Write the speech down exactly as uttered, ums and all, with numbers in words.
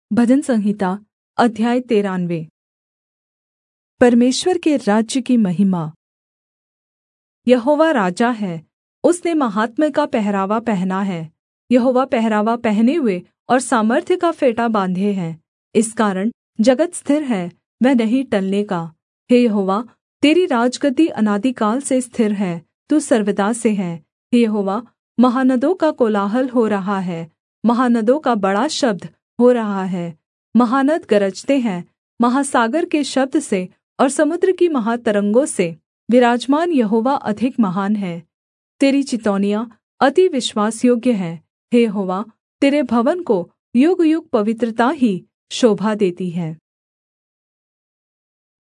भजन संहिता अध्याय तेरानवे। परमेश्वर के राज्य की महिमा। यहोवा राजा है, उसने माहात्म्य का पहरावा पहना है। यहोवा पहरावा पहने हुए और सामर्थ्य का फेटा बाँधे है। इस कारण जगत स्थिर है, वह नहीं टलने का। हे यहोवा, तेरी राजगद्दी अनादिकाल से स्थिर है, तू सर्वदा से है। हे यहोवा, महानदों का कोलाहल हो रहा है, महानदों का बड़ा शब्द हो रहा है। महानद गरजते हैं महासागर के शब्द से, और समुद्र की महातरंगों से। विराजमान यहोवा अधिक महान है। तेरी चितौनियाँ अति विश्वासयोग्य हैं। हे यहोवा, तेरे भवन को युगयुग पवित्रता ही शोभा देती है।